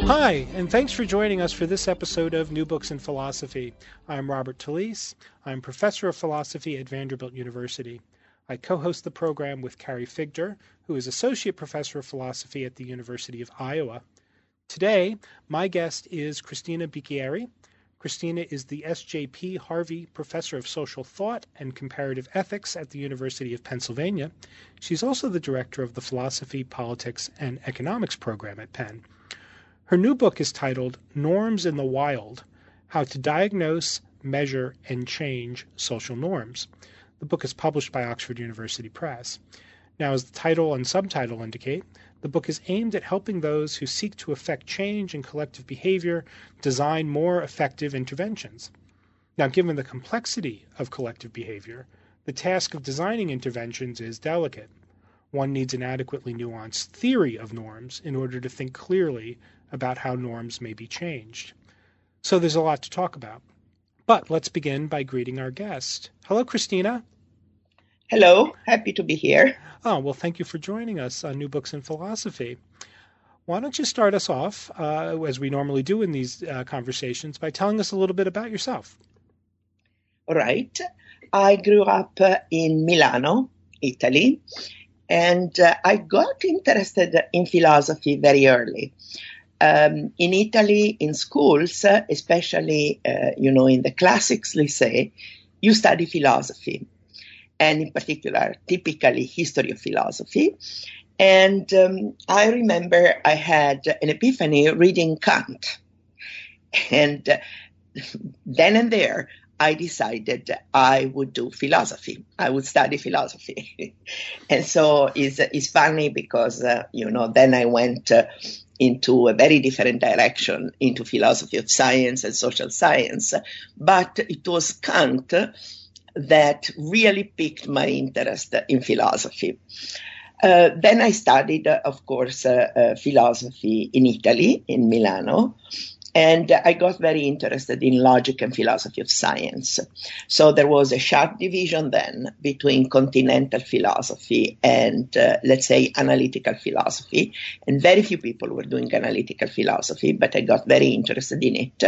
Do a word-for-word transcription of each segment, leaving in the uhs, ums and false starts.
Hi, and thanks for joining us for this episode of New Books in Philosophy. I'm Robert Talisse. I'm professor of philosophy at Vanderbilt University. I co-host the program with Carrie Figdor, who is associate professor of philosophy at the University of Iowa. Today, my guest is Christina Bicchieri. Christina is the S J P Harvey Professor of Social Thought and Comparative Ethics at the University of Pennsylvania. She's also the director of the Philosophy, Politics, and Economics program at Penn. Her new book is titled Norms in the Wild: How to Diagnose, Measure, and Change Social Norms. The book is published by Oxford University Press. Now, as the title and subtitle indicate, the book is aimed at helping those who seek to effect change in collective behavior design more effective interventions. Now, given the complexity of collective behavior, the task of designing interventions is delicate. One needs an adequately nuanced theory of norms in order to think clearly about how norms may be changed. So there's a lot to talk about. But let's begin by greeting our guest. Hello, Christina. Hello, happy to be here. Oh, well, thank you for joining us on New Books in Philosophy. Why don't you start us off, uh, as we normally do in these uh, conversations, by telling us a little bit about yourself. All right. I grew up uh, in Milano, Italy, and uh, I got interested in philosophy very early. Um, in Italy, in schools, uh, especially, uh, you know, in the classics lycée, you study philosophy, and in particular, typically history of philosophy. And um, I remember I had an epiphany reading Kant. And uh, then and there, I decided I would do philosophy. I would study philosophy. And so it's, it's funny because, uh, you know, then I went uh, into a very different direction, into philosophy of science and social science. But it was Kant that really piqued my interest in philosophy. Uh, then I studied, uh, of course, uh, uh, philosophy in Italy, in Milano. And I got very interested in logic and philosophy of science. So there was a sharp division then between continental philosophy and, uh, let's say, analytical philosophy. And very few people were doing analytical philosophy, but I got very interested in it.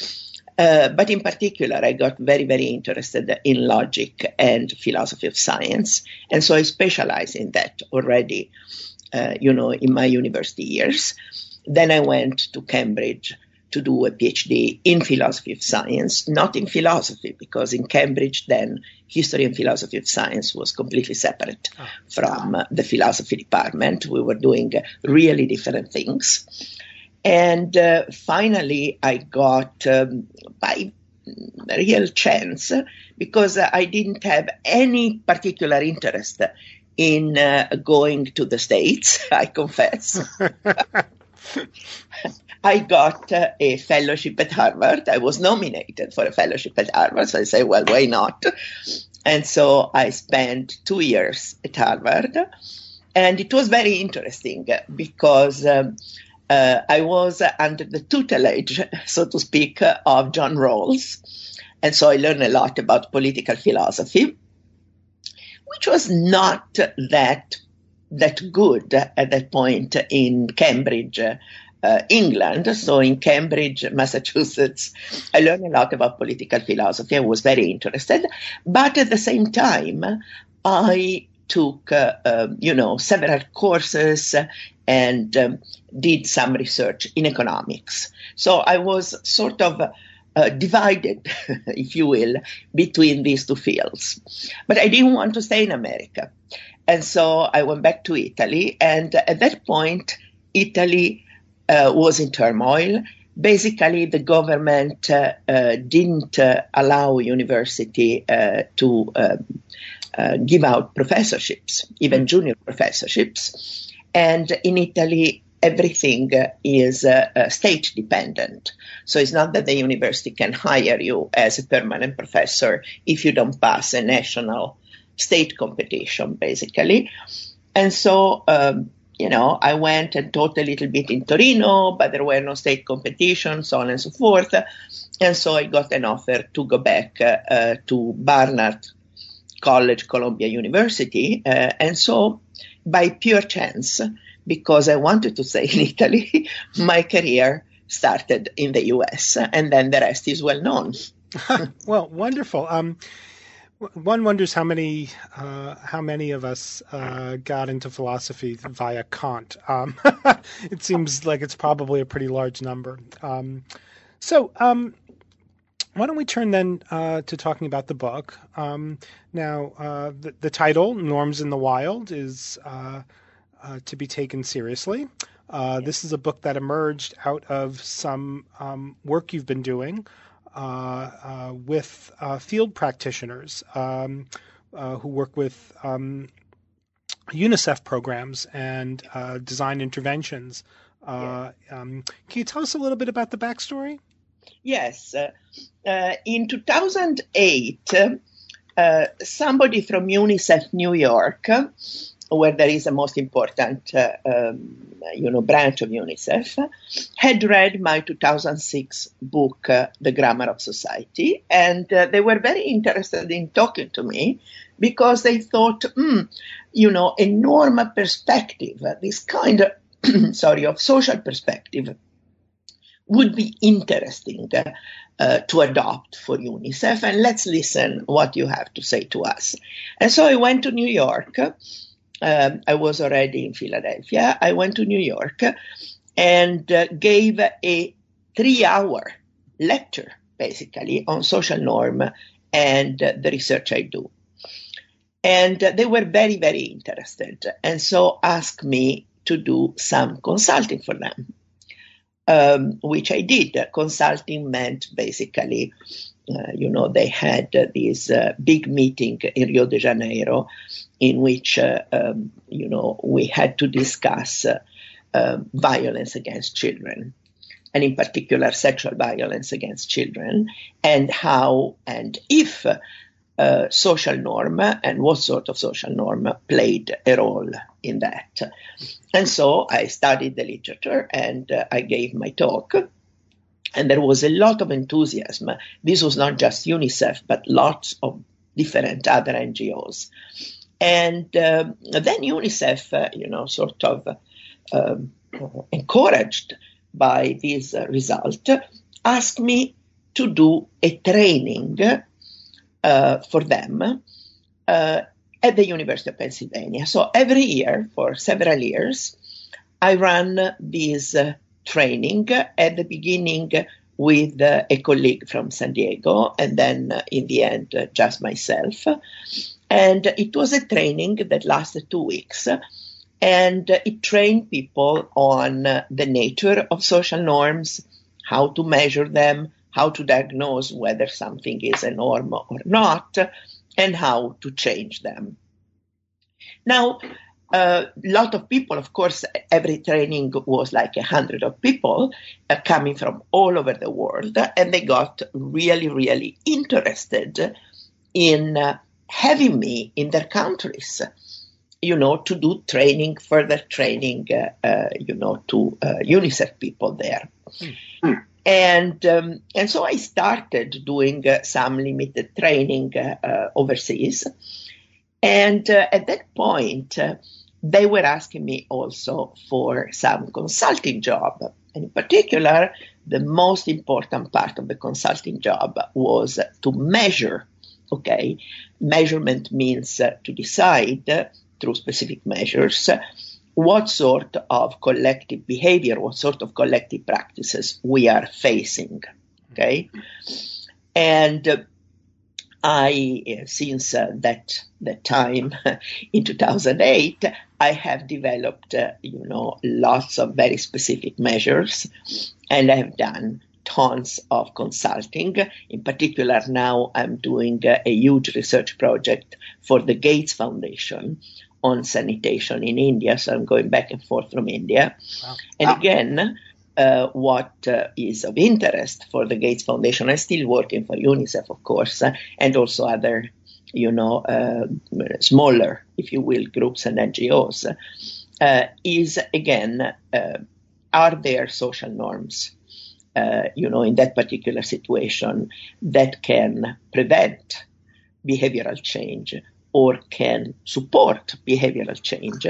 Uh, but in particular, I got very, very interested in logic and philosophy of science. And so I specialized in that already, uh, you know, in my university years. Then I went to Cambridge to do a PhD in philosophy of science, not in philosophy, because in Cambridge then history and philosophy of science was completely separate oh. from uh, the philosophy department. We were doing uh, really different things. And uh, finally, I got, um, by real chance, because uh, I didn't have any particular interest in uh, going to the States, I confess. I got uh, a fellowship at Harvard. I was nominated for a fellowship at Harvard, so I said, well, why not? And so I spent two years at Harvard, and it was very interesting because um, uh, I was under the tutelage, so to speak, of John Rawls, and so I learned a lot about political philosophy, which was not that that good at that point in Cambridge, Uh, England. So in Cambridge, Massachusetts, I learned a lot about political philosophy. I was very interested. But at the same time, I took, uh, uh, you know, several courses and um, did some research in economics. So I was sort of uh, divided, if you will, between these two fields. But I didn't want to stay in America. And so I went back to Italy. And at that point, Italy Uh, was in turmoil. Basically, the government uh, uh, didn't uh, allow university uh, to uh, uh, give out professorships, even junior professorships. And in Italy, everything uh, is uh, uh, state dependent. So it's not that the university can hire you as a permanent professor if you don't pass a national state competition, basically. And so um, You know, I went and taught a little bit in Torino, but there were no state competitions, so on and so forth. And so I got an offer to go back uh, uh, to Barnard College, Columbia University. Uh, and so by pure chance, because I wanted to stay in Italy, my career started in the U S, and then the rest is well known. Well, wonderful. Um, one wonders how many uh, how many of us uh, got into philosophy via Kant. Um, it seems like it's probably a pretty large number. Um, so. Um, Why don't we turn then uh, to talking about the book? Um, now, uh, the, the title, Norms in the Wild, is uh, uh, to be taken seriously. Uh, this is a book that emerged out of some um, work you've been doing uh, uh, with uh, field practitioners um, uh, who work with um, UNICEF programs and uh, design interventions. Uh, um, can you tell us a little bit about the backstory? Yes. Uh, uh, in two thousand eight, uh, somebody from UNICEF New York, uh, where there is a most important uh, um, you know, branch of UNICEF, had read my two thousand six book, uh, The Grammar of Society, and uh, they were very interested in talking to me because they thought, mm, you know, a normal perspective, uh, this kind of, sorry, of social perspective, would be interesting uh, uh, to adopt for UNICEF, and let's listen what you have to say to us. And so I went to New York. Um, I was already in Philadelphia. I went to New York and uh, gave a three-hour lecture, basically, on social norm and uh, the research I do. And uh, they were very, very interested, and so asked me to do some consulting for them. Um, which I did. Uh, consulting meant basically, uh, you know, they had uh, this uh, big meeting in Rio de Janeiro in which, uh, um, you know, we had to discuss uh, uh, violence against children, and in particular sexual violence against children, and how and if uh, social norm and what sort of social norm played a role in that. And so I studied the literature and uh, I gave my talk, and there was a lot of enthusiasm. This was not just UNICEF, but lots of different other N G Os. And uh, then UNICEF, uh, you know, sort of uh, encouraged by this uh, result, asked me to do a training uh, for them uh, at the University of Pennsylvania. So every year, for several years, I ran this uh, training at the beginning with uh, a colleague from San Diego, and then uh, in the end, uh, just myself. And it was a training that lasted two weeks, and uh, it trained people on uh, the nature of social norms, how to measure them, how to diagnose whether something is a norm or not, and how to change them. Now, a uh, lot of people, of course, every training was like a hundred of people uh, coming from all over the world, and they got really, really interested in uh, having me in their countries, you know, to do training, further training, uh, uh, you know, to uh, UNICEF people there. Mm-hmm. And um, and so I started doing uh, some limited training uh, uh, overseas. And uh, at that point, uh, they were asking me also for some consulting job. And in particular, the most important part of the consulting job was to measure. Okay, measurement means uh, to decide uh, through specific measures uh, what sort of collective behavior, what sort of collective practices we are facing. Okay, and uh, I, since uh, that that time in two thousand eight, I have developed, uh, you know, lots of very specific measures, and I have done tons of consulting. In particular, now I'm doing uh, a huge research project for the Gates Foundation on sanitation in India. So I'm going back and forth from India. Wow. And again, uh, what uh, is of interest for the Gates Foundation, I'm still working for UNICEF, of course, uh, and also other, you know, uh, smaller, if you will, groups and N G Os, uh, is again, uh, are there social norms, uh, you know, in that particular situation that can prevent behavioral change or can support behavioral change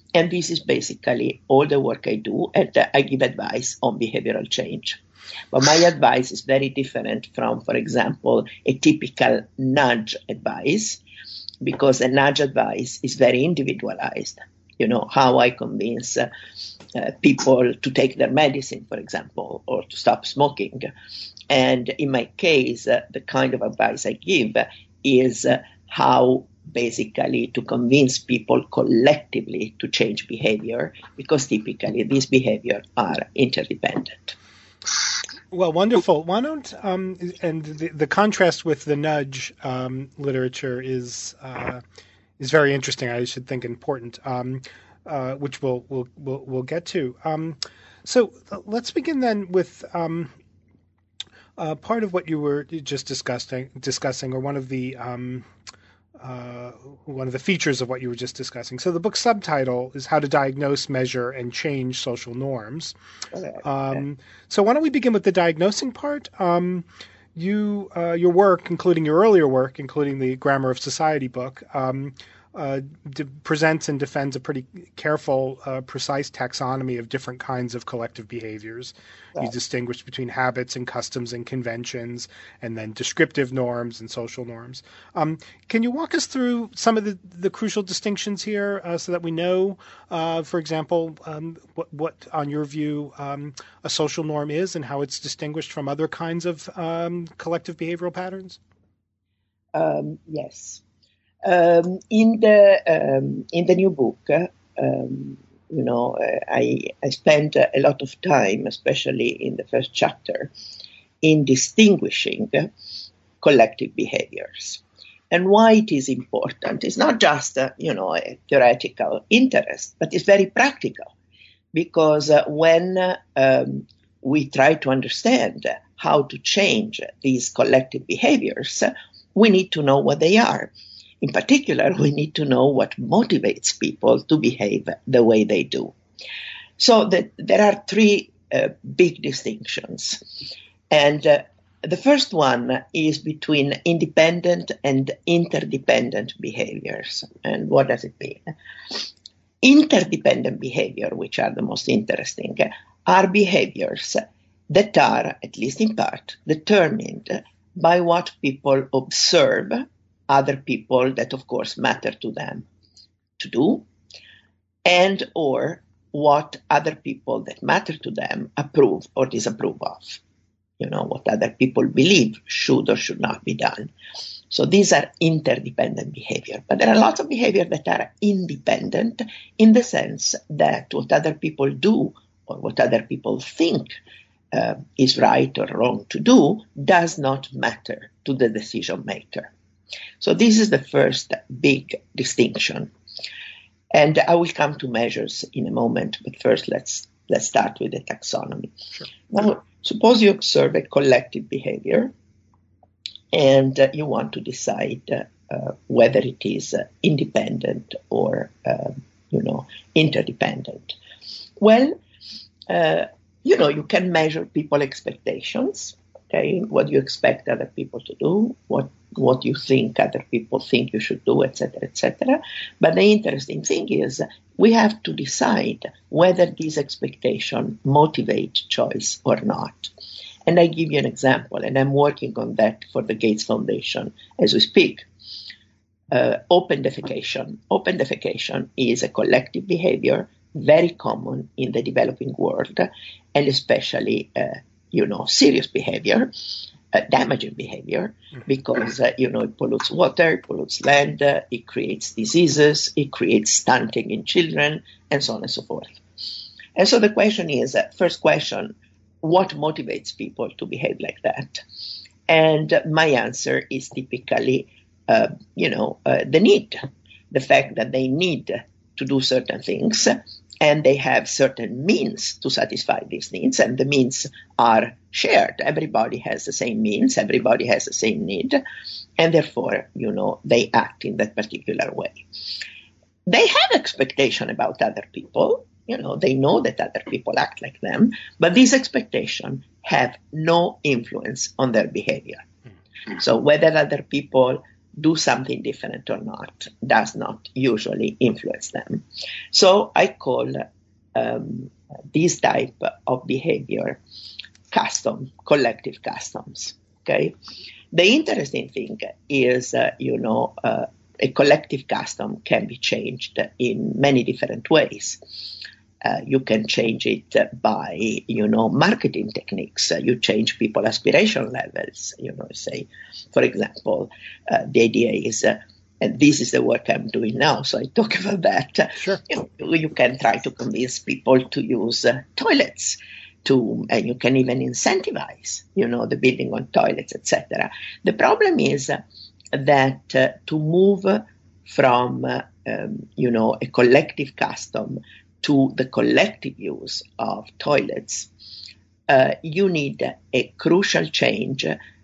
And this is basically all the work I do, and uh, I give advice on behavioral change. But my advice is very different from, for example, a typical nudge advice, because a nudge advice is very individualized. You know, how I convince uh, uh, people to take their medicine, for example, or to stop smoking. And in my case, uh, the kind of advice I give is uh, how basically to convince people collectively to change behavior, because typically these behaviors are interdependent. Well, wonderful. Why don't, um, and the, the contrast with the nudge um, literature is uh, is very interesting. I should think important, um, uh, which we'll, we'll we'll we'll get to. Um, so let's begin then with um, uh, part of what you were just discussing, discussing, or one of the um, uh, one of the features of what you were just discussing. So the book's subtitle is How to Diagnose, Measure, and Change Social Norms. Okay. Um, so why don't we begin with the diagnosing part? Um, you, uh, your work, including your earlier work, including the Grammar of Society book, um, uh, de- presents and defends a pretty careful, uh, precise taxonomy of different kinds of collective behaviors. Right. You distinguish between habits and customs and conventions, and then descriptive norms and social norms. Um, can you walk us through some of the, the crucial distinctions here, uh, so that we know, uh, for example, um, what, what, on your view, um, a social norm is and how it's distinguished from other kinds of um, collective behavioral patterns? Um, yes. Um, in the um, in the new book, uh, um, you know, uh, I I spent a lot of time, especially in the first chapter, in distinguishing uh, collective behaviors. And why it is important is not just uh, you know a theoretical interest, but it's very practical, because uh, when uh, um, we try to understand how to change these collective behaviors, uh, we need to know what they are. In particular, we need to know what motivates people to behave the way they do. So the, there are three uh, big distinctions. And uh, the first one is between independent and interdependent behaviors. And what does it mean? Interdependent behavior, which are the most interesting, are behaviors that are, at least in part, determined by what people observe other people that, of course, matter to them to do, and or what other people that matter to them approve or disapprove of. You know, what other people believe should or should not be done. So these are interdependent behavior. But there are lots of behavior that are independent, in the sense that what other people do or what other people think uh, is right or wrong to do does not matter to the decision maker. So this is the first big distinction. And I will come to measures in a moment, but first let's let's start with the taxonomy. Sure. Now, suppose you observe a collective behavior and uh, you want to decide uh, uh, whether it is uh, independent or, uh, you know, interdependent. Well, uh, you know, you can measure people's expectations. Okay, what you expect other people to do, what what you think other people think you should do, et cetera, et cetera. But the interesting thing is we have to decide whether these expectations motivate choice or not. And I give you an example, and I'm working on that for the Gates Foundation as we speak. Uh, open defecation. Open defecation is a collective behavior very common in the developing world, and especially uh, you know, serious behavior, uh, damaging behavior, because, uh, you know, it pollutes water, it pollutes land, uh, it creates diseases, it creates stunting in children, and so on and so forth. And so the question is, uh, first question, what motivates people to behave like that? And uh, my answer is typically, uh, you know, uh, the need, the fact that they need to do certain things, and they have certain means to satisfy these needs, and the means are shared. Everybody has the same means, everybody has the same need, and therefore, you know, they act in that particular way. They have expectation about other people, you know, they know that other people act like them, but these expectations have no influence on their behavior. So whether other people do something different or not does not usually influence them. So I call um, this type of behavior custom, collective customs. Okay. The interesting thing is, uh, you know, uh, a collective custom can be changed in many different ways. Uh, you can change it by, you know, marketing techniques. Uh, you change people aspiration levels. You know, say, for example, uh, the idea is, uh, and this is the work I'm doing now, so I talk about that. Sure. You know, you can try to convince people to use uh, toilets. To, and you can even incentivize, you know, the building on toilets, et cetera. The problem is uh, that uh, to move from, uh, um, you know, a collective custom to the collective use of toilets, uh, you need a crucial change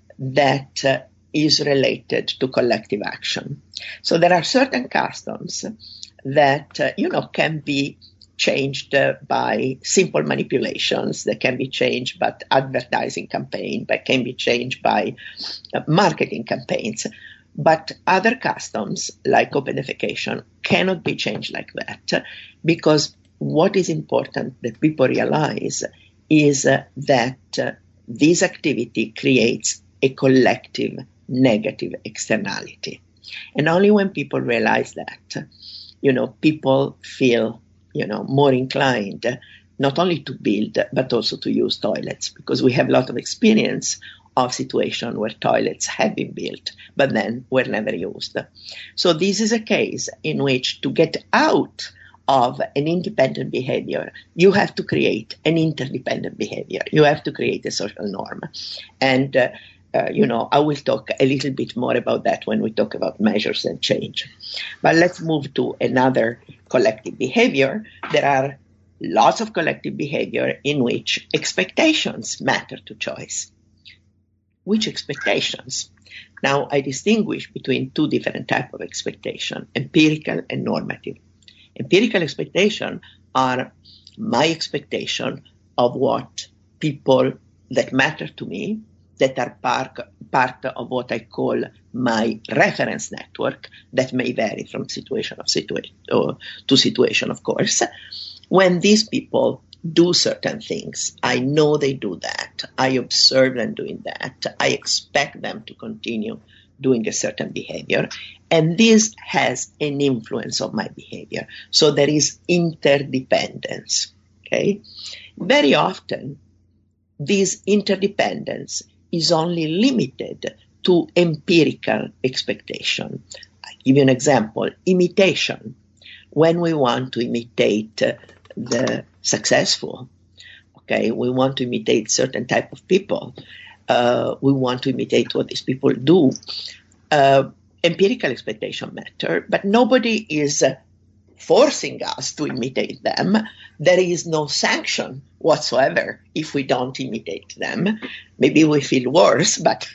that uh, is related to collective action. So there are certain customs that, uh, you know, can be changed uh, by simple manipulations, that can be changed by advertising campaign, that can be changed by uh, marketing campaigns. But other customs, like open defecation, cannot be changed like that, because what is important that people realize is uh, that uh, this activity creates a collective negative externality. And only when people realize that, you know, people feel, you know, more inclined not only to build, but also to use toilets, because we have a lot of experience of situations where toilets have been built, but then were never used. So this is a case in which to get out of an independent behavior, you have to create an interdependent behavior. You have to create a social norm. And, uh, uh, you know, I will talk a little bit more about that when we talk about measures and change. But let's move to another collective behavior. There are lots of collective behavior in which expectations matter to choice. Which expectations? Now, I distinguish between two different types of expectation, empirical and normative. Empirical expectation are my expectation of what people that matter to me, that are part, part of what I call my reference network, that may vary from situation of situation to situation, of course. When these people do certain things, I know they do that, I observe them doing that, I expect them to continue doing a certain behavior, and this has an influence on my behavior. So there is interdependence, okay? Very often, this interdependence is only limited to empirical expectation. I'll give you an example, imitation. When we want to imitate the successful, okay, we want to imitate certain type of people, uh, we want to imitate what these people do. Uh, empirical expectation matter, but nobody is uh, forcing us to imitate them. There is no sanction whatsoever if we don't imitate them. Maybe we feel worse, but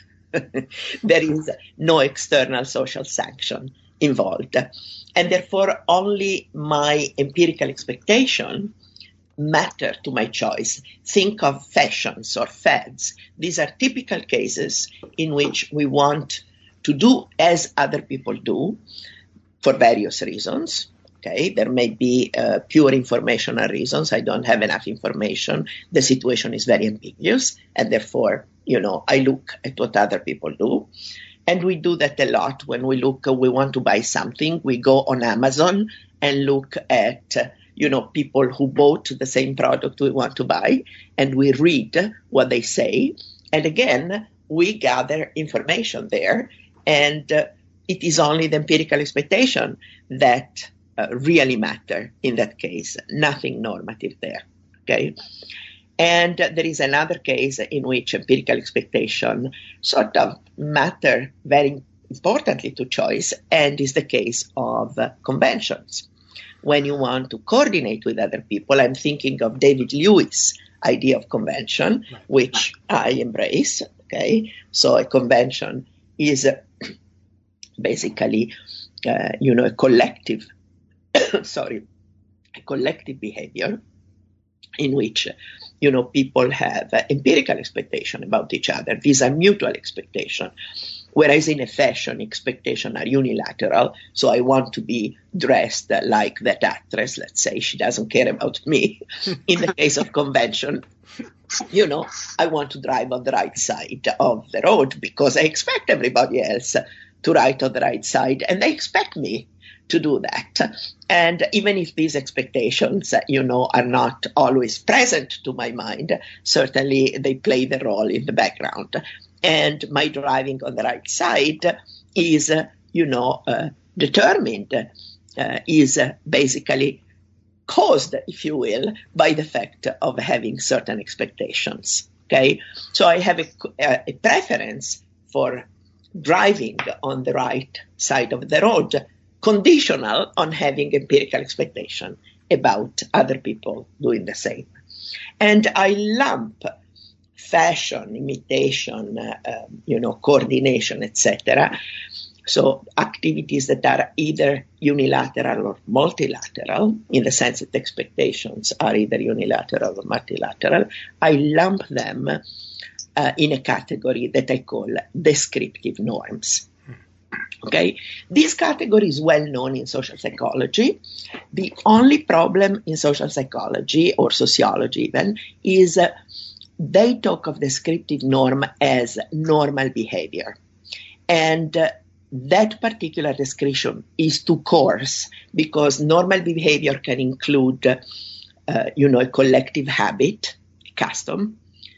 there is no external social sanction involved. And therefore, only my empirical expectation matter to my choice. Think of fashions or fads. These are typical cases in which we want to do as other people do for various reasons. Okay, there may be uh, pure informational reasons. I don't have enough information. The situation is very ambiguous, and therefore, you know, I look at what other people do. And we do that a lot when we look, uh, we want to buy something. We go on Amazon and look at, uh, you know, people who bought the same product we want to buy, and we read what they say. And again, we gather information there, and uh, it is only the empirical expectation that uh, really matter in that case, nothing normative there, okay? And uh, there is another case in which empirical expectation sort of matter very importantly to choice, and is the case of uh, conventions. When you want to coordinate with other people, I'm thinking of David Lewis' idea of convention, which I embrace, okay? So a convention is uh, basically, uh, you know, a collective, sorry, a collective behavior in which, you know, people have uh, empirical expectation about each other. These are mutual expectation. Whereas in a fashion, expectations are unilateral. So I want to be dressed like that actress, let's say. She doesn't care about me. In the case of convention, you know, I want to drive on the right side of the road because I expect everybody else to ride on the right side, and they expect me to do that. And even if these expectations, you know, are not always present to my mind, certainly they play the role in the background. And my driving on the right side is, uh, you know, uh, determined, uh, is uh, basically caused, if you will, by the fact of having certain expectations. Okay, so I have a, a preference for driving on the right side of the road, conditional on having empirical expectation about other people doing the same. And I lump fashion, imitation, uh, uh, you know, coordination, et cetera. So activities that are either unilateral or multilateral, in the sense that expectations are either unilateral or multilateral, I lump them uh, in a category that I call descriptive norms. Okay, this category is well known in social psychology. The only problem in social psychology or sociology even is uh, they talk of descriptive norm as normal behavior. And uh, that particular description is too coarse because normal behavior can include, uh, you know, a collective habit, a custom,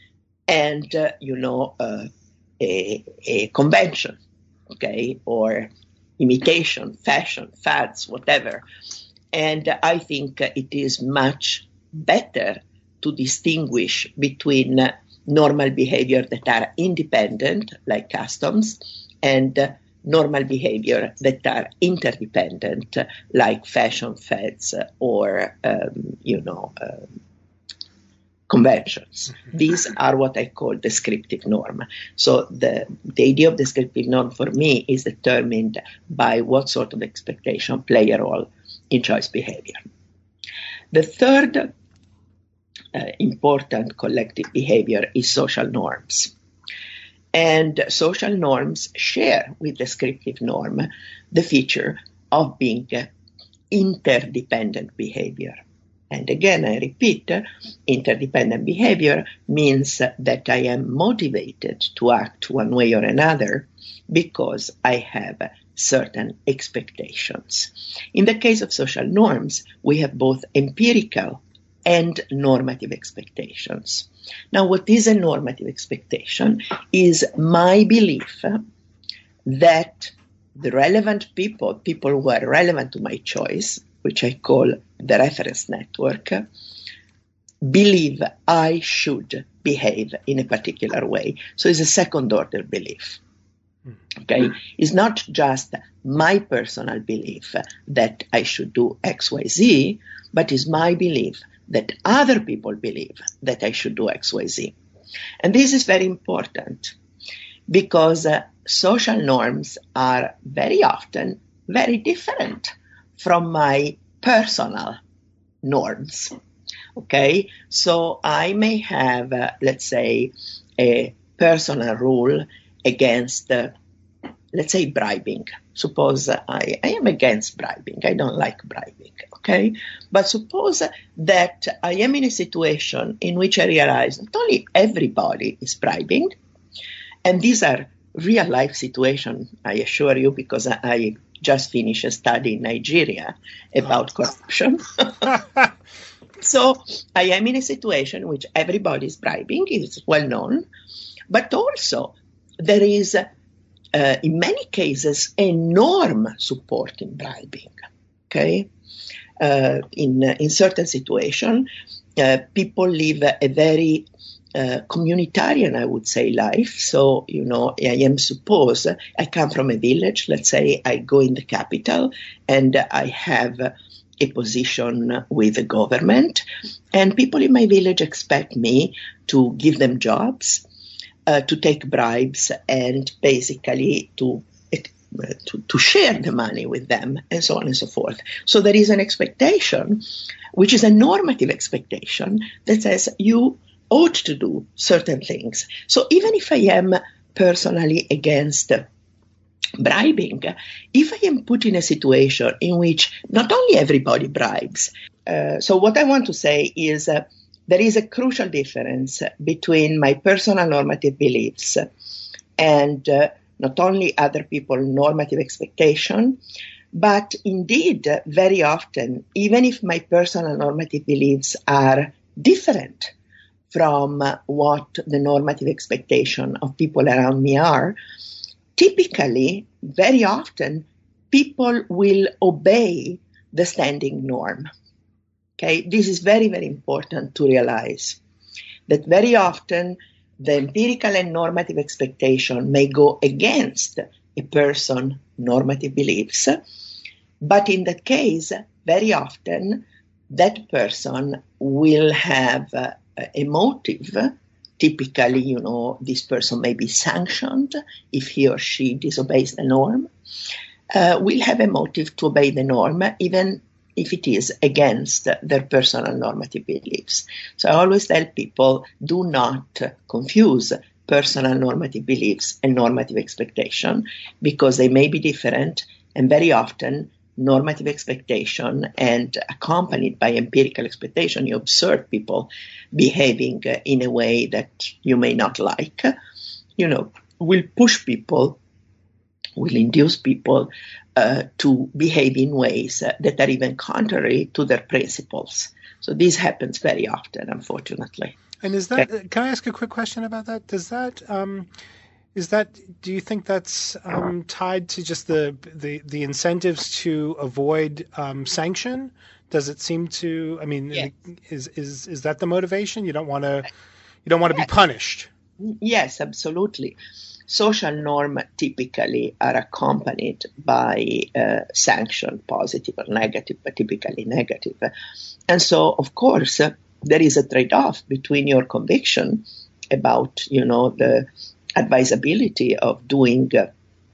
and, uh, you know, uh, a, a convention, okay, or imitation, fashion, fads, whatever. And uh, I think uh, it is much better to distinguish between uh, normal behavior that are independent, like customs, and uh, normal behavior that are interdependent, uh, like fashion fads uh, or, um, you know, uh, conventions. Mm-hmm. These are what I call descriptive norm. So the, the idea of descriptive norm for me is determined by what sort of expectation play a role in choice behavior. The third Uh, important collective behavior is social norms. And social norms share with descriptive norm the feature of being uh, interdependent behavior. And again, I repeat, uh, interdependent behavior means that I am motivated to act one way or another because I have certain expectations. In the case of social norms, we have both empirical and normative expectations. Now, what is a normative expectation is my belief that the relevant people, people who are relevant to my choice, which I call the reference network, believe I should behave in a particular way. So it's a second order belief. Okay, it's not just my personal belief that I should do X, Y, Z, but it's my belief that other people believe that I should do X, Y, Z. And this is very important because uh, social norms are very often very different from my personal norms. Okay, so I may have, uh, let's say, a personal rule against, uh, let's say, bribing. Suppose I, I am against bribing. I don't like bribing, okay? But suppose that I am in a situation in which I realize not only everybody is bribing, and these are real-life situations, I assure you, because I, I just finished a study in Nigeria about corruption. So I am in a situation in which everybody is bribing, it's well known, but also there is Uh, in many cases, a norm supporting bribing. Okay, uh, in uh, in certain situations, uh, people live a, a very uh, communitarian, I would say, life. So you know, I am suppose I come from a village. Let's say I go in the capital, and I have a position with the government, and people in my village expect me to give them jobs. Uh, to take bribes and basically to, uh, to to share the money with them and so on and so forth. So there is an expectation, which is a normative expectation that says you ought to do certain things. So even if I am personally against bribing, if I am put in a situation in which not only everybody bribes, uh, so what I want to say is uh, there is a crucial difference between my personal normative beliefs and uh, not only other people's normative expectation, but indeed, uh, very often, even if my personal normative beliefs are different from uh, what the normative expectation of people around me are, typically, very often, people will obey the standing norm. Okay, this is very, very important to realize that very often the empirical and normative expectation may go against a person's normative beliefs, but in that case, very often that person will have uh, a motive. Typically, you know, this person may be sanctioned if he or she disobeys the norm, uh, will have a motive to obey the norm, even if it is against their personal normative beliefs. So I always tell people, do not confuse personal normative beliefs and normative expectation, because they may be different, and very often normative expectation and accompanied by empirical expectation, you observe people behaving in a way that you may not like, you know, will push people, will induce people uh, to behave in ways uh, that are even contrary to their principles. So this happens very often, unfortunately. And is that, okay. Can I ask a quick question about that? Does that, um, is that, do you think that's um, tied to just the, the, the incentives to avoid um, sanction? Does it seem to, I mean, yes. is, is, is that the motivation? You don't want to, you don't want to yes. be punished. Yes, absolutely. Social norms typically are accompanied by uh, sanction, positive or negative, but typically negative. And so, of course, uh, there is a trade-off between your conviction about, you know, the advisability of doing, uh,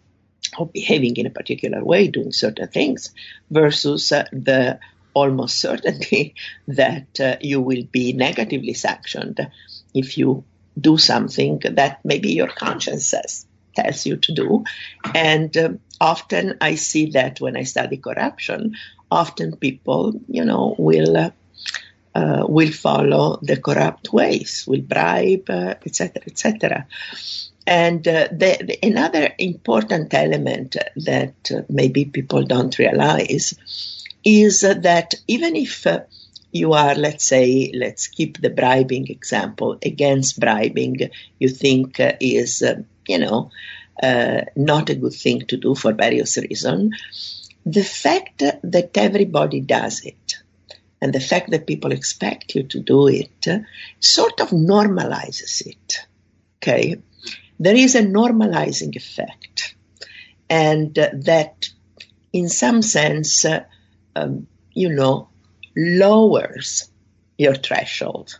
of behaving in a particular way, doing certain things, versus uh, the almost certainty that uh, you will be negatively sanctioned if you do something that maybe your conscience says, tells you to do. And um, often I see that when I study corruption, often people, you know, will uh, uh, will follow the corrupt ways, will bribe, uh, et cetera, et cetera. And uh, the, the, another important element that uh, maybe people don't realize is uh, that even if uh, you are, let's say, let's keep the bribing example, against bribing, you think uh, is, uh, you know, uh, not a good thing to do for various reasons. The fact that everybody does it and the fact that people expect you to do it uh, sort of normalizes it, okay? There is a normalizing effect, and uh, that in some sense, uh, um, you know, lowers your threshold,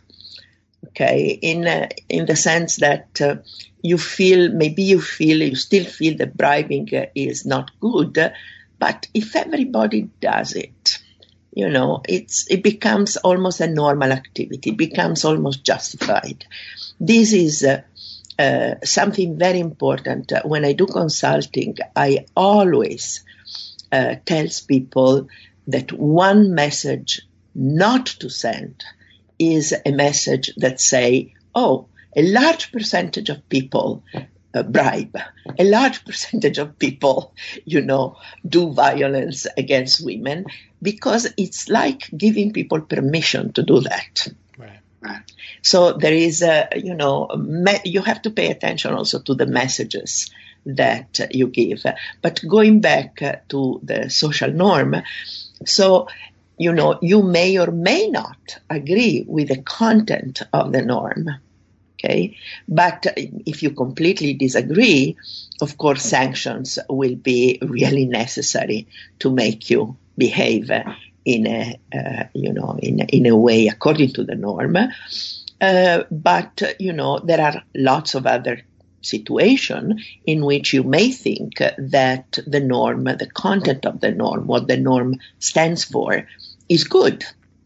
okay, in uh, in the sense that uh, you feel, maybe you feel, you still feel that bribing uh, is not good, uh, but if everybody does it, you know, it's it becomes almost a normal activity, it becomes almost justified. This is uh, uh, something very important. Uh, when I do consulting, I always uh, tell people that one message not to send is a message that say, oh, a large percentage of people uh, bribe, a large percentage of people, you know, do violence against women, because it's like giving people permission to do that. Right. So there is, a, you know, me- you have to pay attention also to the messages that uh, you give. But going back uh, to the social norm, so, you know, you may or may not agree with the content of the norm, okay? But if you completely disagree, of course, sanctions will be really necessary to make you behave in a, uh, you know, in, in a way according to the norm. Uh, but, you know, there are lots of other situation in which you may think that the norm, the content of the norm, what the norm stands for, is good.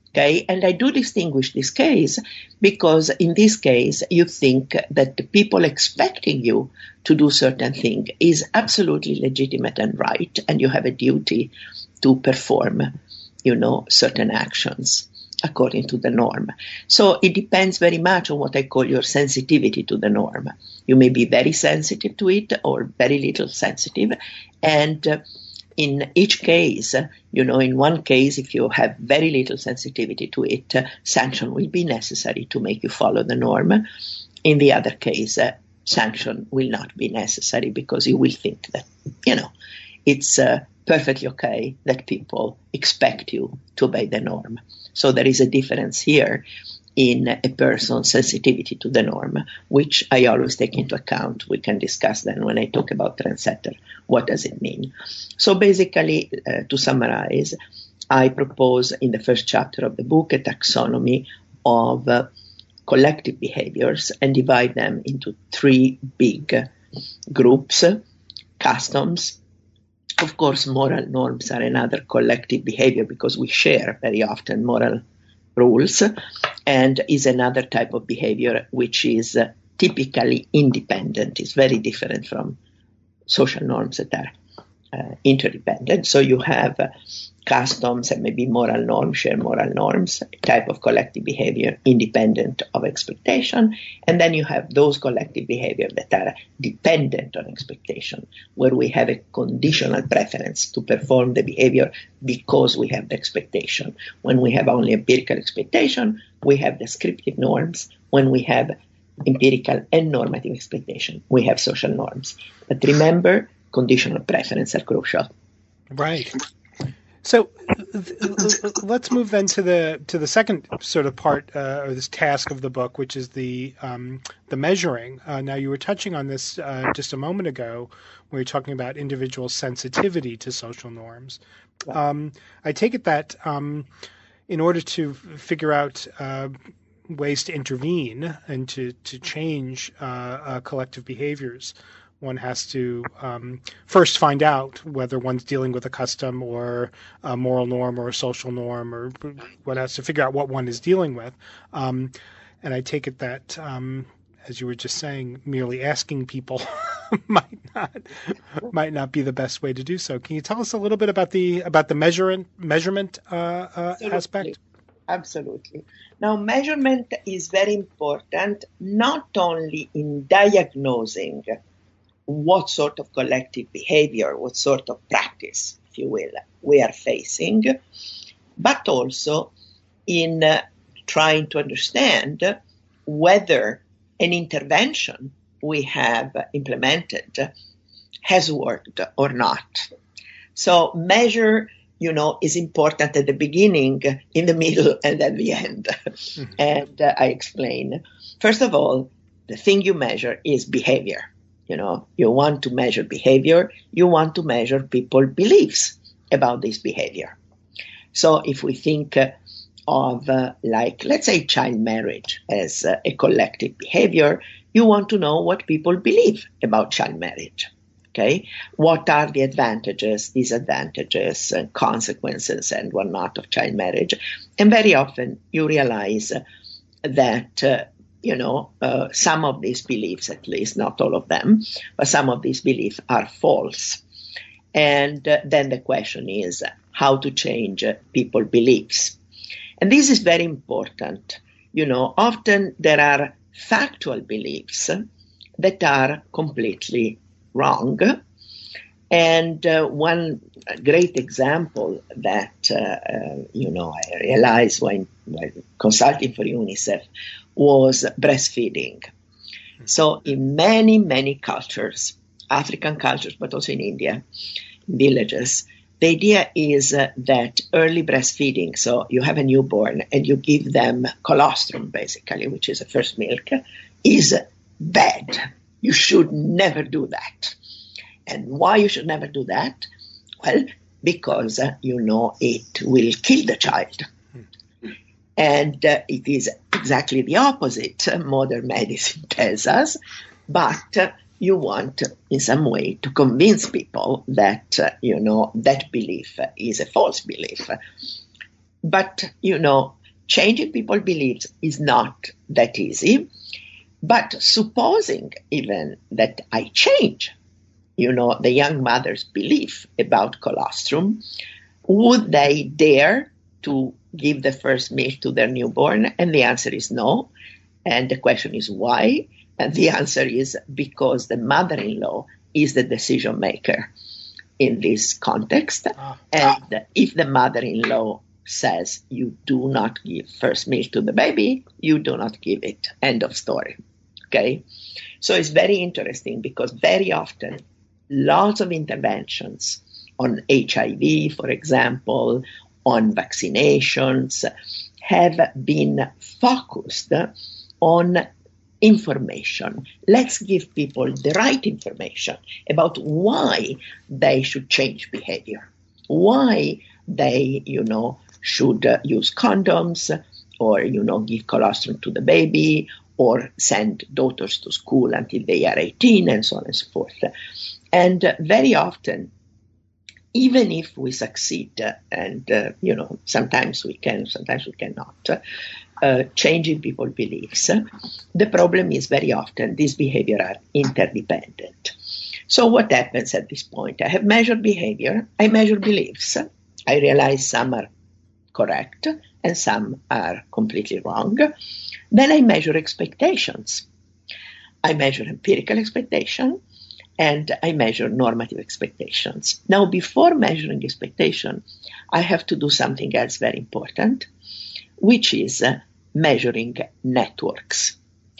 Okay, and I do distinguish this case because in this case, you think that the people expecting you to do certain thing is absolutely legitimate and right, and you have a duty to perform, you know, certain actions according to the norm. So it depends very much on what I call your sensitivity to the norm. You may be very sensitive to it or very little sensitive, and uh, in each case, you know, in one case, if you have very little sensitivity to it, uh, sanction will be necessary to make you follow the norm. In the other case, uh, sanction will not be necessary because you will think that, you know, it's uh, perfectly okay that people expect you to obey the norm. So there is a difference here in a person's sensitivity to the norm, which I always take into account. We can discuss then when I talk about trendsetter. What does it mean? So basically, uh, to summarize, I propose in the first chapter of the book a taxonomy of uh, collective behaviors and divide them into three big groups: customs. Of course, moral norms are another collective behavior because we share very often moral rules, and is another type of behavior which is uh, typically independent. It's very different from social norms that are uh, interdependent. So you have uh, customs and maybe moral norms, share moral norms, a type of collective behavior independent of expectation. And then you have those collective behaviors that are dependent on expectation, where we have a conditional preference to perform the behavior because we have the expectation. When we have only empirical expectation, we have descriptive norms. When we have empirical and normative expectation, we have social norms. But remember, conditional preference are crucial. Right. So let's move then to the to the second sort of part uh, or this task of the book, which is the um, the measuring. Uh, now, you were touching on this uh, just a moment ago when we were talking about individual sensitivity to social norms. Um, I take it that um, in order to figure out uh, ways to intervene and to to change uh, uh, collective behaviors, one has to um, first find out whether one's dealing with a custom or a moral norm or a social norm, or one has to figure out what one is dealing with. Um, and I take it that, um, as you were just saying, merely asking people might not might not be the best way to do so. Can you tell us a little bit about the about the measurement measurement uh, uh, aspect? Absolutely. Now, measurement is very important, not only in diagnosing what sort of collective behavior, what sort of practice, if you will, we are facing, but also in uh, trying to understand whether an intervention we have implemented has worked or not. So measure, you know, is important at the beginning, in the middle, and at the end. Mm-hmm. And uh, I explain. First of all, the thing you measure is behavior. You know, you want to measure behavior, you want to measure people's beliefs about this behavior. So if we think uh, of, uh, like, let's say child marriage as uh, a collective behavior, you want to know what people believe about child marriage. Okay, what are the advantages, disadvantages, and consequences and whatnot of child marriage? And very often you realize that uh, You know, uh, some of these beliefs, at least, not all of them, but some of these beliefs are false. And uh, then the question is how to change uh, people's beliefs. And this is very important. You know, often there are factual beliefs that are completely wrong. And uh, one great example that, uh, uh, you know, I realized when, when consulting for UNICEF was breastfeeding. So in many, many cultures, African cultures, but also in India, villages, the idea is uh, that early breastfeeding, so you have a newborn and you give them colostrum, basically, which is the first milk, is bad. You should never do that. And why you should never do that? Well, because, uh, you know, it will kill the child. And uh, it is exactly the opposite, uh, modern medicine tells us. But uh, you want, uh, in some way, to convince people that, uh, you know, that belief is a false belief. But, you know, changing people's beliefs is not that easy. But supposing even that I change, you know, the young mother's belief about colostrum, would they dare to give the first milk to their newborn? And the answer is no. And the question is why? And the answer is because the mother-in-law is the decision maker in this context. Ah. And if the mother-in-law says you do not give first milk to the baby, you do not give it. End of story. Okay? So it's very interesting because very often lots of interventions on H I V, for example, on vaccinations, have been focused on information. Let's give people the right information about why they should change behavior, why they, you know, should uh, use condoms or, you know, give colostrum to the baby or send daughters to school until they are eighteen and so on and so forth. And uh, very often, even if we succeed, uh, and, uh, you know, sometimes we can, sometimes we cannot, uh, changing people's beliefs, the problem is very often these behaviors are interdependent. So what happens at this point? I have measured behavior, I measure beliefs. I realize some are correct and some are completely wrong. Then I measure expectations. I measure empirical expectation and I measure normative expectations. Now, before measuring expectation, I have to do something else very important, which is uh, measuring networks.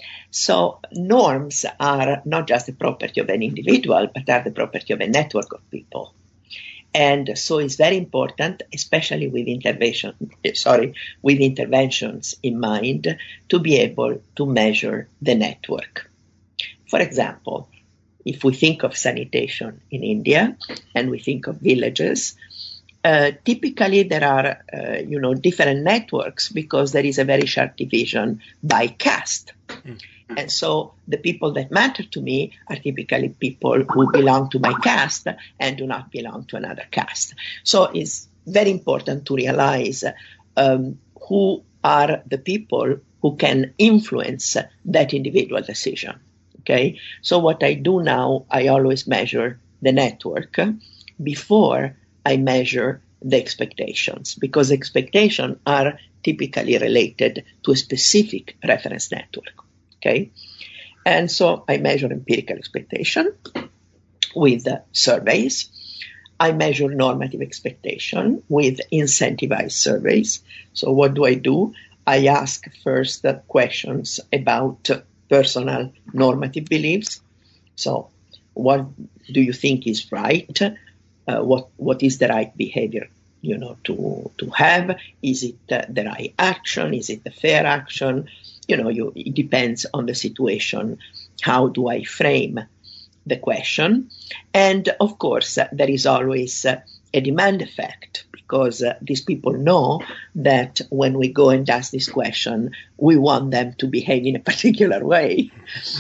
So norms are not just the property of an individual, but are the property of a network of people. And so it's very important, especially with intervention, sorry, with interventions in mind, to be able to measure the network. For example, if we think of sanitation in India and we think of villages, uh, typically there are, uh, you know, different networks because there is a very sharp division by caste. Mm. And so the people that matter to me are typically people who belong to my caste and do not belong to another caste. So it's very important to realize um, who are the people who can influence that individual decision. Okay. So what I do now, I always measure the network before I measure the expectations, because expectations are typically related to a specific reference network. Okay, and so I measure empirical expectation with uh, surveys. I measure normative expectation with incentivized surveys. So what do I do? I ask first uh, questions about uh, personal normative beliefs. So what do you think is right? Uh, what what is the right behavior, you know, to to have? Is it uh, the right action? Is it the fair action? You know, you, it depends on the situation. How do I frame the question? And of course, uh, there is always uh, a demand effect, because uh, these people know that when we go and ask this question, we want them to behave in a particular way.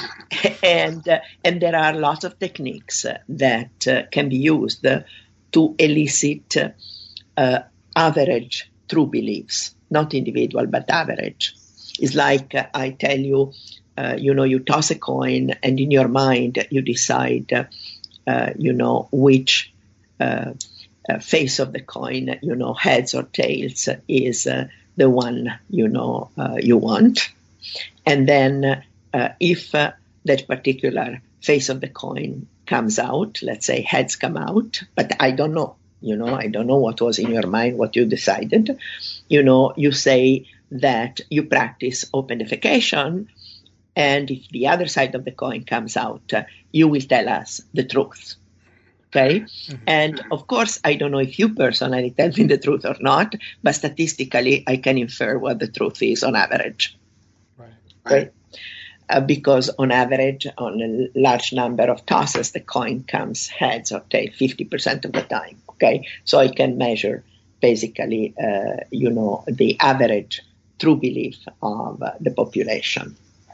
and uh, and there are lots of techniques uh, that uh, can be used uh, to elicit uh, uh, average true beliefs, not individual, but average. It's like uh, I tell you, uh, you know, you toss a coin and in your mind you decide, uh, uh, you know, which uh, uh, face of the coin, you know, heads or tails is uh, the one, you know, uh, you want. And then uh, if uh, that particular face of the coin comes out, let's say heads come out, but I don't know, you know, I don't know what was in your mind, what you decided, you know, you say that you practice open defecation, and if the other side of the coin comes out, uh, you will tell us the truth. Okay? Mm-hmm. And of course, I don't know if you personally tell me the truth or not, but statistically, I can infer what the truth is on average. Right. Right? Uh, because on average, on a large number of tosses, the coin comes heads or tails fifty percent of the time. Okay? So I can measure basically, uh, you know, the average true belief of uh, the population.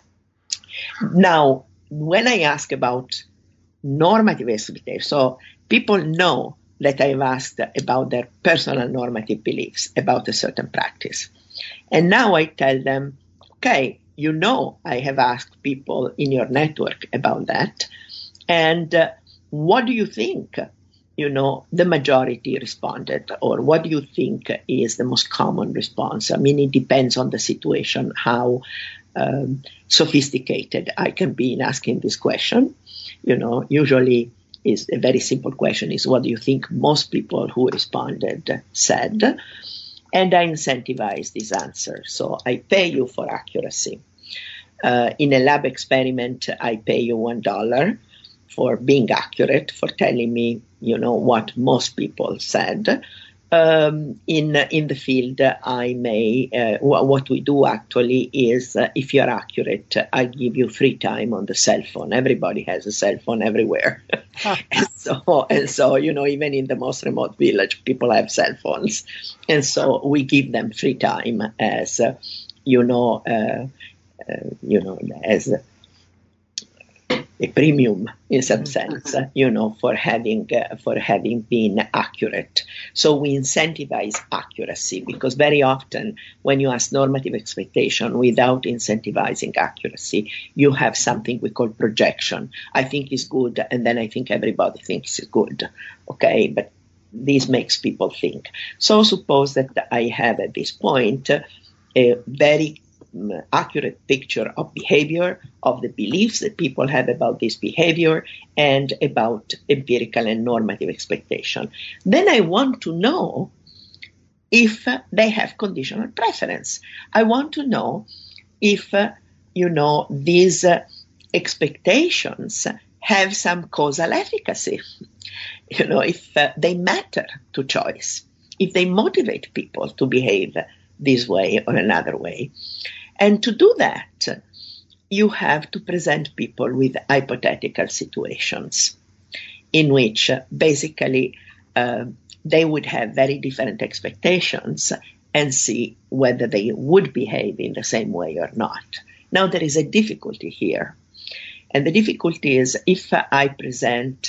Now, when I ask about normative expectation, so people know that I've asked about their personal normative beliefs about a certain practice. And now I tell them, okay, you know, I have asked people in your network about that. And uh, what do you think? You know, the majority responded, or what do you think is the most common response? I mean, it depends on the situation, how um, sophisticated I can be in asking this question. You know, usually is a very simple question is, what do you think most people who responded said? And I incentivize this answer. So I pay you for accuracy. Uh, in a lab experiment, I pay you one dollar for being accurate, for telling me, you know, what most people said. Um, in in the field, I may, uh, w- what we do actually is, uh, if you're accurate, I give you free time on the cell phone. Everybody has a cell phone everywhere. Huh. and so, and so, you know, even in the most remote village, people have cell phones. And so we give them free time as, uh, you know, uh, uh, you know, as a premium in some sense, uh, you know, for having uh, for having been accurate. So we incentivize accuracy, because very often when you ask normative expectation without incentivizing accuracy, you have something we call projection. I think is good, and then I think everybody thinks it's good. Okay, but this makes people think. So suppose that I have at this point uh, a very accurate picture of behavior, of the beliefs that people have about this behavior, and about empirical and normative expectation. Then I want to know if uh, they have conditional preference. I want to know if, uh, you know, these uh, expectations have some causal efficacy, you know, if uh, they matter to choice, if they motivate people to behave this way or another way. And to do that, you have to present people with hypothetical situations in which uh, basically uh, they would have very different expectations and see whether they would behave in the same way or not. Now, there is a difficulty here. And the difficulty is if I present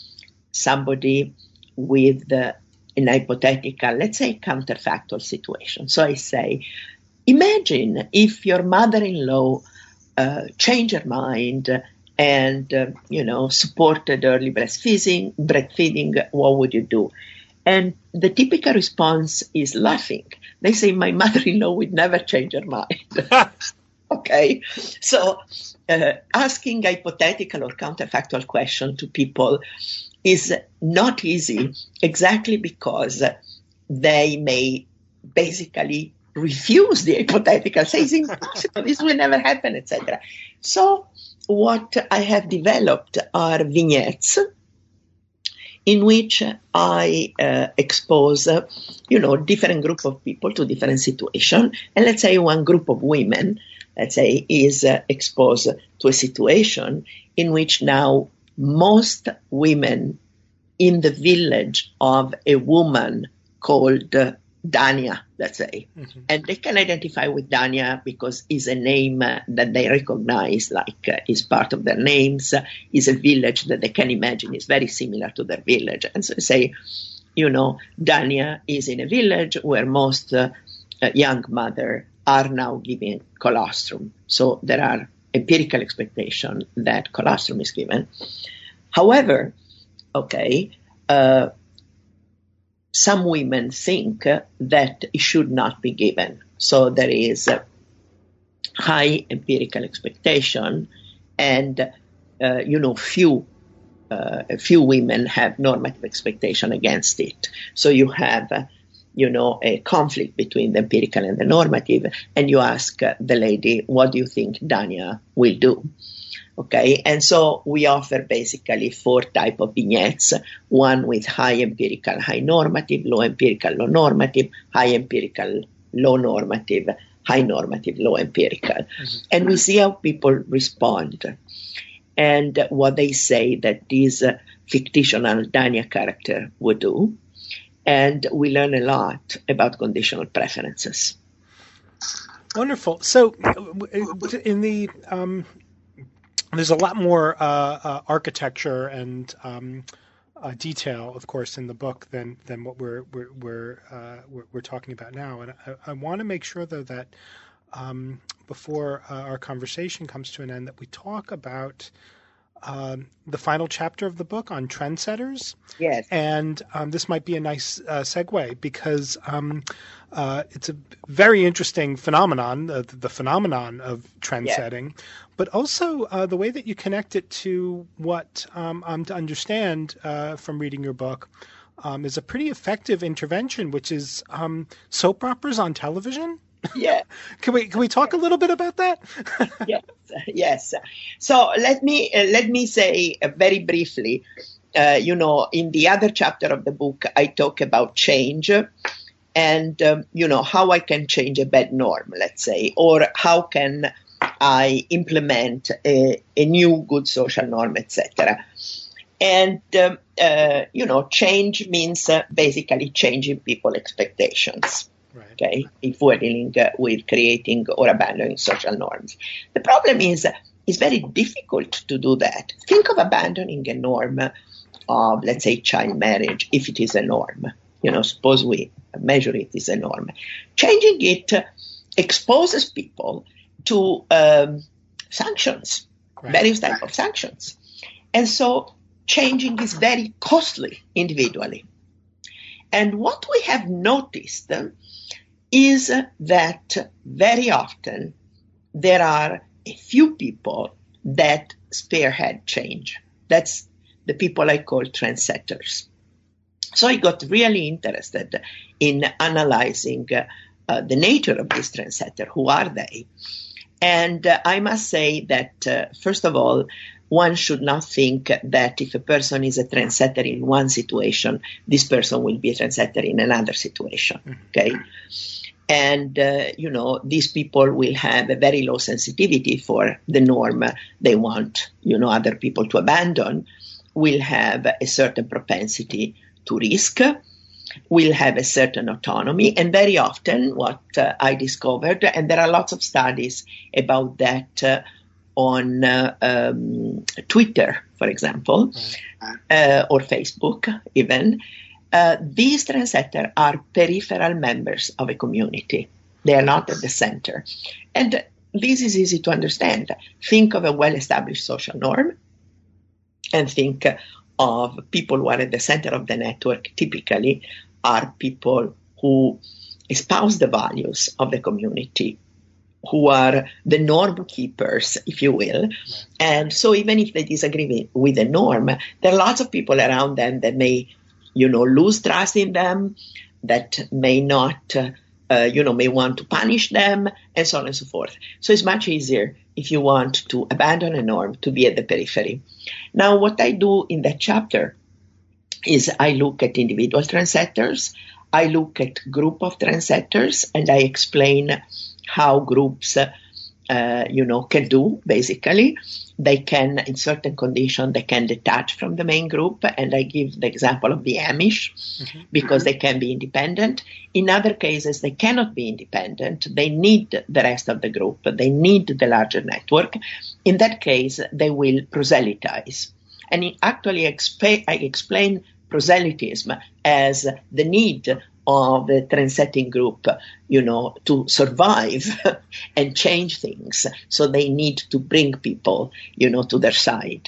somebody with uh, an hypothetical, let's say, counterfactual situation. So I say, imagine if your mother-in-law uh, changed her mind and, uh, you know, supported early breastfeeding, breastfeeding, what would you do? And the typical response is laughing. They say, my mother-in-law would never change her mind. Okay? So uh, asking hypothetical or counterfactual question to people is not easy, exactly because they may basically refuse the hypothetical, say it's impossible, this will never happen, et cetera. So what I have developed are vignettes in which I uh, expose, uh, you know, different group of people to different situations. And let's say one group of women, let's say, is uh, exposed to a situation in which now most women in the village of a woman called uh, Dania, let's say. Mm-hmm. And they can identify with Dania because it's a name uh, that they recognize, like uh, is part of their names, uh, is a village that they can imagine is very similar to their village. And so they say, you know, Dania is in a village where most uh, uh, young mothers are now giving colostrum. So there are empirical expectations that colostrum is given. However, okay, uh, some women think that it should not be given. So there is a high empirical expectation, and, uh, you know, few uh, few women have normative expectation against it. So you have, uh, you know, a conflict between the empirical and the normative, and you ask uh, the lady, what do you think Dania will do? Okay, and so we offer basically four type of vignettes, one with high empirical, high normative, low empirical, low normative, high empirical, low normative, high normative, low empirical. Mm-hmm. And we see how people respond and what they say that this uh, fictional Dania character would do. And we learn a lot about conditional preferences. Wonderful. So in the... Um... There's a lot more uh, uh, architecture and um, uh, detail, of course, in the book than than what we're we're we're uh, we're, we're talking about now. And I, I want to make sure, though, that um, before uh, our conversation comes to an end, that we talk about um, the final chapter of the book on trendsetters. Yes. And um, this might be a nice uh, segue because um, uh, it's a very interesting phenomenon, uh, the phenomenon of trend Yes. setting, but also uh, the way that you connect it to what um, I'm to understand uh, from reading your book um, is a pretty effective intervention, which is um, soap operas on television. Yeah. Can we can we talk a little bit about that? Yes. Yes. So let me uh, let me say uh, very briefly. Uh, you know, in the other chapter of the book, I talk about change and, um, you know, how I can change a bad norm, let's say, or how can I implement a, a new good social norm, et cetera. And, um, uh, you know, change means uh, basically changing people's expectations. Right. Okay, if we're dealing uh, with creating or abandoning social norms. The problem is, uh, it's very difficult to do that. Think of abandoning a norm of, let's say, child marriage, if it is a norm. You know, suppose we measure it as a norm. Changing it uh, exposes people to um, sanctions, Right. various types of sanctions. And so changing is very costly individually. And what we have noticed uh, is uh, that very often there are a few people that spearhead change. That's the people I call trendsetters. So I got really interested in analyzing uh, uh, the nature of this trendsetter. Who are they? And uh, I must say that, uh, first of all, one should not think that if a person is a trendsetter in one situation, this person will be a trendsetter in another situation. Okay? And, uh, you know, these people will have a very low sensitivity for the norm they want, you know, other people to abandon, will have a certain propensity to risk, will have a certain autonomy. And very often what uh, I discovered, and there are lots of studies about that uh, on uh, um, Twitter, for example, uh, or Facebook even, uh, these trendsetters are peripheral members of a community. They are not at the center. And this is easy to understand. Think of a well-established social norm and think of people who are at the center of the network. Typically are people who espouse the values of the community, who are the norm keepers, if you will. Right. And so even if they disagree with the norm, there are lots of people around them that may, you know, lose trust in them, that may not, uh, uh, you know, may want to punish them, and so on and so forth. So it's much easier if you want to abandon a norm to be at the periphery. Now, what I do in that chapter is I look at individual trendsetters, I look at group of trendsetters, and I explain how groups, uh, uh, you know, can do, basically. They can, in certain conditions, they can detach from the main group, and I give the example of the Amish, mm-hmm. because they can be independent. In other cases, they cannot be independent. They need the rest of the group. They need the larger network. In that case, they will proselytize. And it actually, exp- I explain proselytism as the need of the trendsetting group, you know, to survive and change things. So they need to bring people, you know, to their side.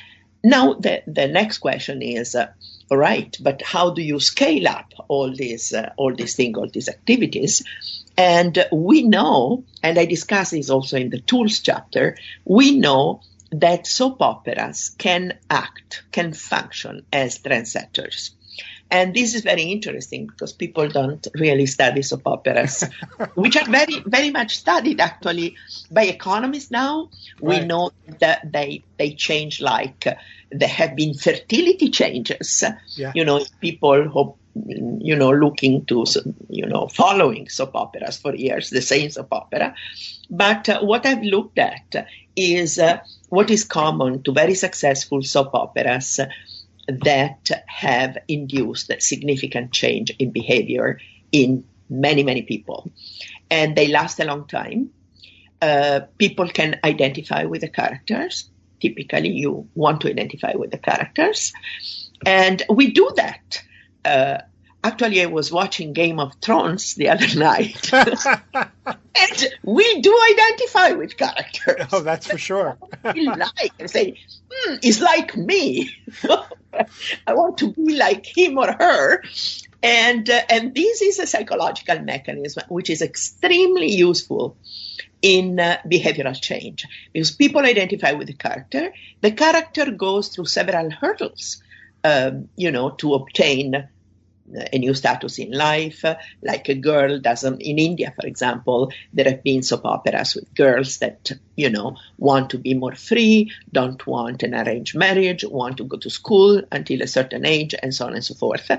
Now, the, the next question is, uh, all right, but how do you scale up all these, uh, all these things, all these activities? And we know, and I discuss this also in the tools chapter, we know that soap operas can act, can function as trendsetters. And this is very interesting because people don't really study soap operas, which are very, very much studied actually by economists now. Right. We know that they they change, like uh, there have been fertility changes. Yeah. You know, people who, you know, looking to, you know, following soap operas for years, the same soap opera. But uh, what I've looked at is uh, what is common to very successful soap operas that have induced significant change in behavior in many, many people. And they last a long time. Uh, people can identify with the characters. Typically, you want to identify with the characters. And we do that. Uh, actually, I was watching Game of Thrones the other night. And we do identify with characters. Oh, that's for sure. We like and say, hmm, it's like me. I want to be like him or her. And, uh, and this is a psychological mechanism which is extremely useful in uh, behavioral change, because people identify with the character. The character goes through several hurdles, um, you know, to obtain a new status in life, uh, like a girl doesn't. In India, for example, there have been soap operas with girls that, you know, want to be more free, don't want an arranged marriage, want to go to school until a certain age, and so on and so forth.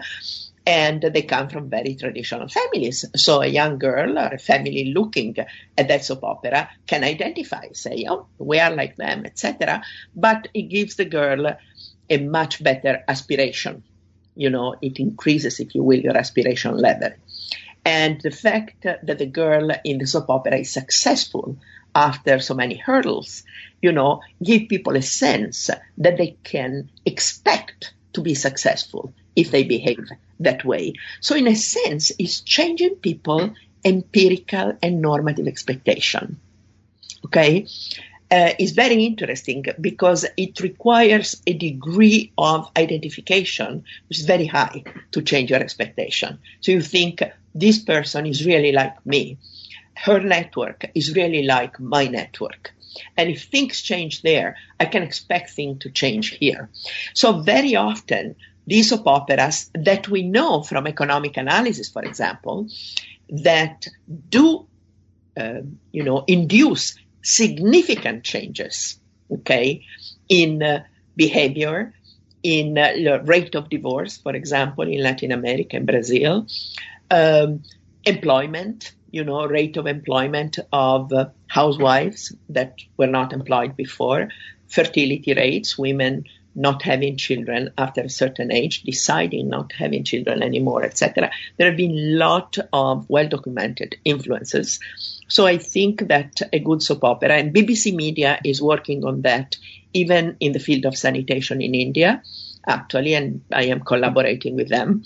And they come from very traditional families. So a young girl or a family looking at that soap opera can identify, say, oh, we are like them, et cetera. But it gives the girl a much better aspiration. You know, it increases, if you will, your aspiration level. And the fact that the girl in the soap opera is successful after so many hurdles, you know, give people a sense that they can expect to be successful if they behave that way. So in a sense, it's changing people empirical and normative expectation. Okay? Uh, is very interesting because it requires a degree of identification which is very high to change your expectation. So you think, this person is really like me. Her network is really like my network. And if things change there, I can expect things to change here. So very often, these soap operas that we know from economic analysis, for example, that do, uh, you know, induce significant changes, okay, in uh, behavior, in uh, the rate of divorce, for example, in Latin America and Brazil, um, employment, you know, rate of employment of uh, housewives that were not employed before, fertility rates, women not having children after a certain age, deciding not having children anymore, et cetera. There have been a lot of well-documented influences. So I think that a good soap opera, and B B C Media is working on that, even in the field of sanitation in India, actually, and I am collaborating with them,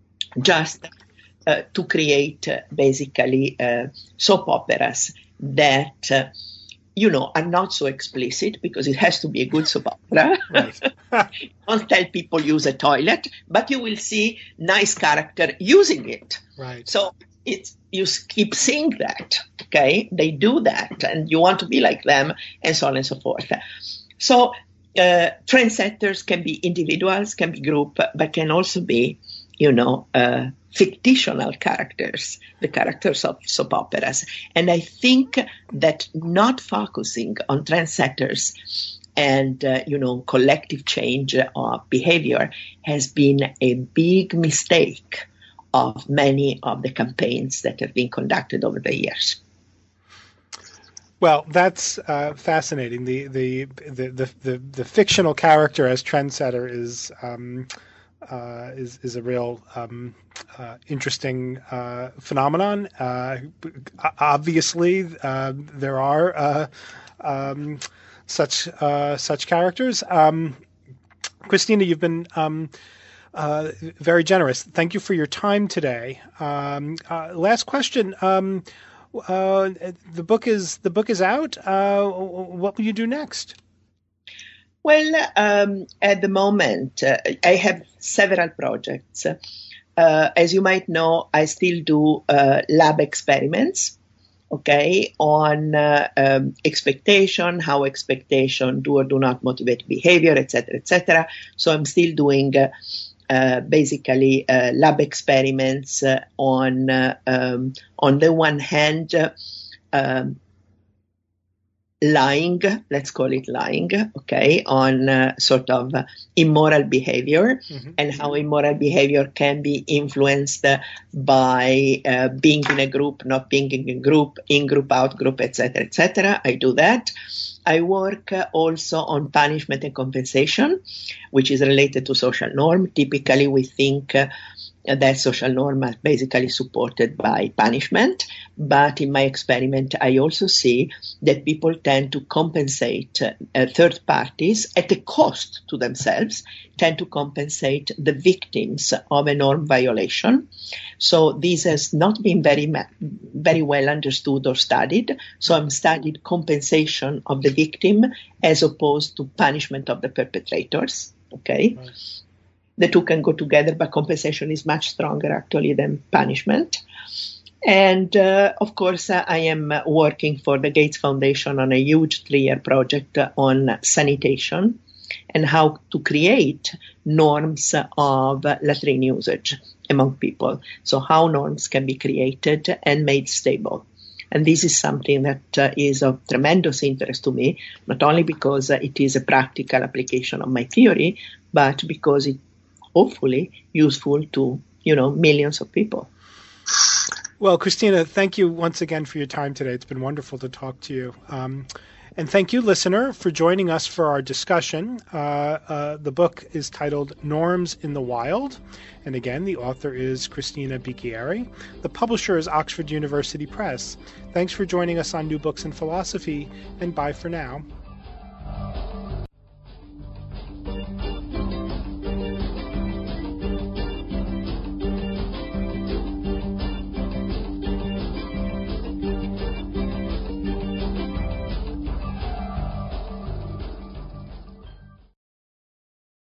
just uh, to create uh, basically uh, soap operas that, uh, you know, are not so explicit, because it has to be a good soap opera. Right. Don't tell people use a toilet, but you will see nice character using it. Right. So it's, you keep seeing that, okay? They do that, and you want to be like them, and so on and so forth. So uh, trendsetters can be individuals, can be group, but can also be, you know, uh, fictional characters, the characters of soap operas. And I think that not focusing on trendsetters and, uh, you know, collective change of behavior has been a big mistake of many of the campaigns that have been conducted over the years. Well, that's uh, fascinating. The, the the the the the fictional character as trendsetter is um, uh, is is a real um, uh, interesting uh, phenomenon. Uh, obviously, uh, there are uh, um, such uh, such characters. Um, Christina, you've been um, Uh, very generous. Thank you for your time today. Um, uh, last question. Um, uh, the book is the book is out. Uh, what will you do next? Well, um, at the moment, uh, I have several projects. Uh, as you might know, I still do uh, lab experiments, okay, on uh, um, expectation, how expectation do or do not motivate behavior, et cetera, et cetera. So I'm still doing uh, Uh, basically uh, lab experiments uh, on uh, um, on the one hand uh, um, lying, let's call it lying, okay, on uh, sort of uh, immoral behavior, mm-hmm. and how immoral behavior can be influenced uh, by uh, being in a group, not being in a group, in group, out group, et cetera, et cetera. I do that. I work uh, also on punishment and compensation, which is related to social norm. Typically, we think uh, that social norm are basically supported by punishment. But in my experiment, I also see that people tend to compensate uh, third parties at a cost to themselves, tend to compensate the victims of a norm violation. So this has not been very, very well understood or studied. So I'm studied compensation of the victim as opposed to punishment of the perpetrators. Okay. Right. The two can go together, but compensation is much stronger actually than punishment. And uh, of course, uh, I am working for the Gates Foundation on a huge three-year project on sanitation and how to create norms of latrine usage among people. So how norms can be created and made stable. And this is something that uh, is of tremendous interest to me, not only because uh, it is a practical application of my theory, but because it hopefully useful to, you know, millions of people. Well, Christina, thank you once again for your time today. It's been wonderful to talk to you. Um, and thank you, listener, for joining us for our discussion. Uh, uh, the book is titled Norms in the Wild. And again, the author is Christina Bicchieri. The publisher is Oxford University Press. Thanks for joining us on New Books in Philosophy, and bye for now.